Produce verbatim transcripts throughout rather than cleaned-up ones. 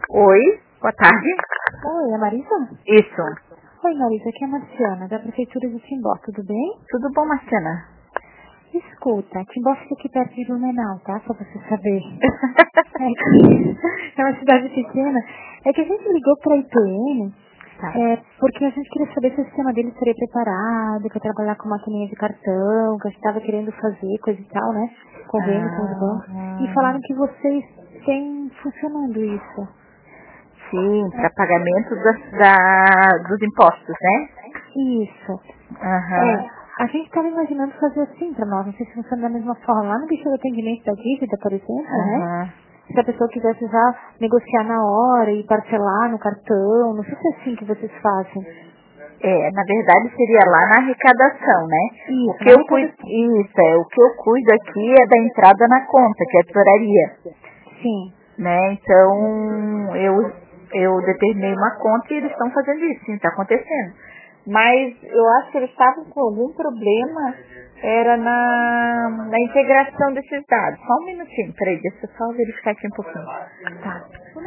Oi, boa tarde. Oi, é Marisa? Isso. Oi, Marisa, aqui é a Marciana, da Prefeitura de Timbó, tudo bem? Tudo bom, Marciana? Escuta, Timbó fica aqui perto de Blumenau, tá? Só pra você saber. É, que é uma cidade pequena. É que a gente ligou pra I P M, Tá. é, porque a gente queria saber se o sistema dele seria preparado pra trabalhar com maquininha de cartão, que a gente tava querendo fazer, coisa e tal, né? Convênio com os bancos. E falaram que vocês têm funcionando isso. Sim, para pagamento das- da, dos impostos, né? Isso. Aham. É, a gente estava imaginando fazer assim para nós, não sei se funciona da mesma forma. Lá no bicho de atendimento da dívida, por exemplo, né? Aham. Se a pessoa quisesse já negociar na hora e parcelar no cartão, não sei se é assim que vocês fazem. É, na verdade seria lá na arrecadação, né? Isso, o que na eu cuido, arrecadação. isso, é, o que eu cuido aqui é da entrada na conta, que é a tesouraria, Sim. né? Então, eu, eu determinei uma conta e eles estão fazendo isso, sim, está acontecendo. Mas eu acho que eles estavam com algum problema, era na, na integração desses dados. Só um minutinho, peraí, deixa eu só verificar aqui um pouquinho. Tá.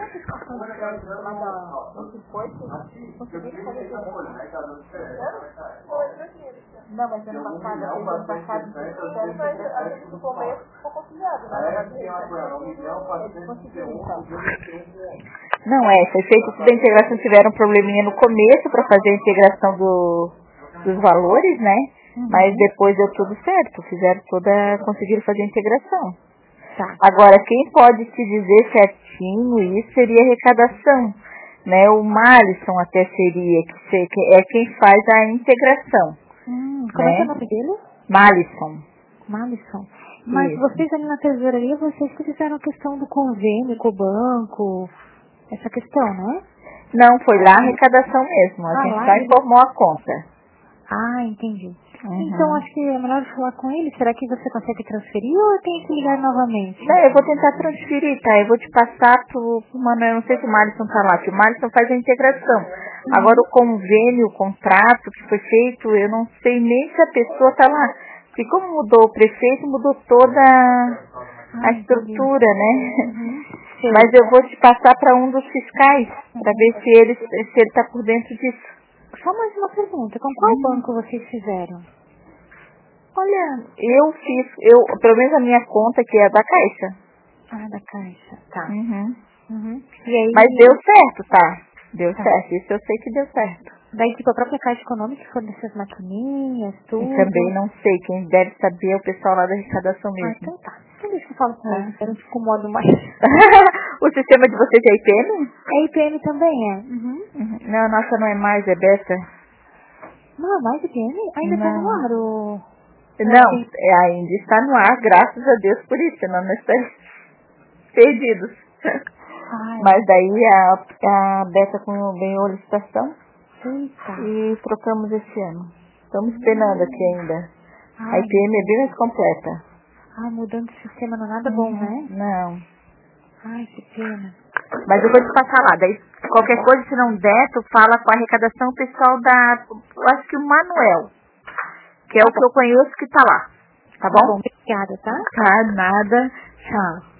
Não, mas ano passado, ano passado, no começo ficou conciliado, Não, é, foi feito tudo a integração, tiveram um probleminha no começo para fazer a integração do, dos valores, né? Uhum. Mas depois deu tudo certo, fizeram toda, conseguiram fazer a integração. Tá. Agora, quem pode te dizer certinho isso seria a arrecadação, né? O Malisson até seria, que, se, que é quem faz a integração. Hum, como é que é o Né? nome dele? Malisson. Malisson. Mas Isso. vocês ali na tesouraria, vocês que fizeram a questão do convênio com o banco, essa questão, né? Não, foi lá a arrecadação mesmo. A Ah, gente lá só ele- informou a conta. Ah, entendi. Uhum. Então acho que é melhor falar com ele. Será que você consegue transferir ou eu tenho que ligar novamente? Não, eu vou tentar transferir, tá? Eu vou te passar pro, pro Manuel, não sei se o Malisson tá lá, que o Malisson faz a integração. Uhum. Agora o convênio, o contrato que foi feito, eu não sei nem se a pessoa tá lá. Porque como mudou o prefeito, mudou toda a Ah, estrutura, né? Uhum. Sei. Mas eu vou te passar para um dos fiscais, para ver se ele, se ele tá por dentro disso. Só mais uma pergunta. Com qual Hum. banco vocês fizeram? Olha, eu fiz, eu, pelo menos a minha conta, que é a da Caixa. Ah, da Caixa. Tá. Uhum. Uhum. E aí, Mas deu certo, tá? Deu Tá. certo, isso eu sei que deu certo. daí tipo a própria Caixa Econômica que forneceu as maquininhas, tudo. E também não sei, quem deve saber é o pessoal lá da arrecadação Ah, mesmo. então tá. Então deixa que eu falo com Tá. eles, eu não te incomodo mais. O sistema de vocês é I P M? A I P M também é. Uhum. Uhum. Não, nossa não é mais, é beta. Não, é mais I P M? Ainda tá no Não. ar o... Não, Sim. é, ainda está no ar, graças a Deus por isso, senão nós estaríamos perdidos. Ai, Mas daí a, a Beta ganhou a licitação eita. e trocamos esse ano. Estamos penando aqui ainda. A Ai, I P M é bem mais completa. ai, mudando de sistema não é nada bom, né? Não. Ai, que pena. Mas eu vou te passar lá. Daí qualquer coisa, se não der, tu fala com a arrecadação o pessoal da... Eu acho que o Manuel, que é o que eu conheço que tá lá. Tá Tá bom? bom, obrigada, tá? Tá, nada. Tchau.